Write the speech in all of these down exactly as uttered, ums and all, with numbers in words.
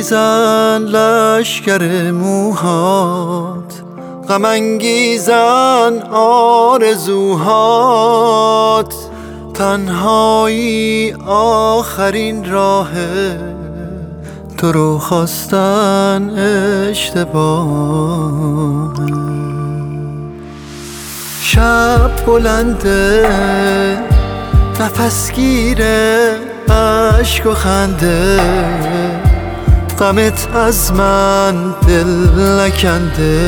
انگیزن لشکر موهات، غم انگیزن آرزوهات. تنهایی آخرین راهه، تو رو خواستن اشتباهه. شب بلنده نفس گیره، عشق و خنده، غمت از من دل نکنده.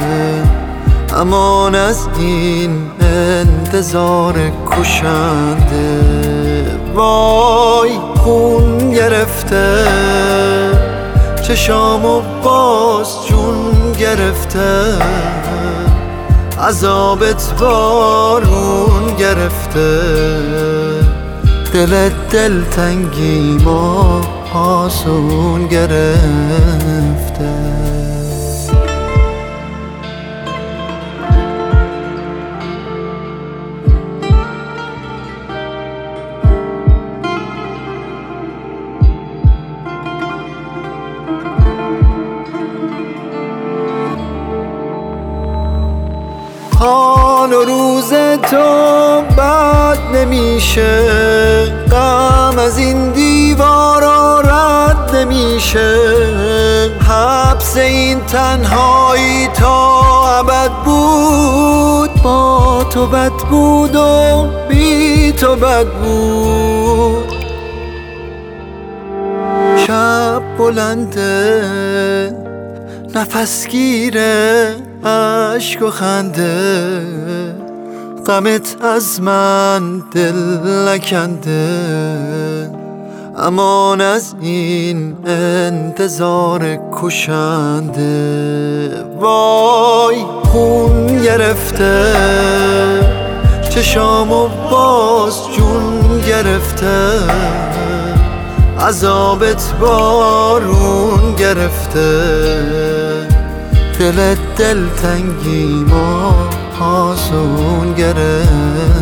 امان از این انتظار کشنده. وای خون گرفته چشامو باز جون گرفته، عذابت بارون گرفته. دل دل تنگی ما آسون گرفته. حال و روز تو بد نمیشه، غم از این دیوارا رد نمیشه. حبس این تنهایی تا ابد بود، با تو بد بود و بی تو بد بود. شب بلنده نفس گیره، عشق و خنده، غمت از من دل نکنده. امان از این انتظار کشنده. وای خون گرفته چشامو باز جون گرفته، عذابت بارون گرفته. دل دل تنگی ما آسون گرفته.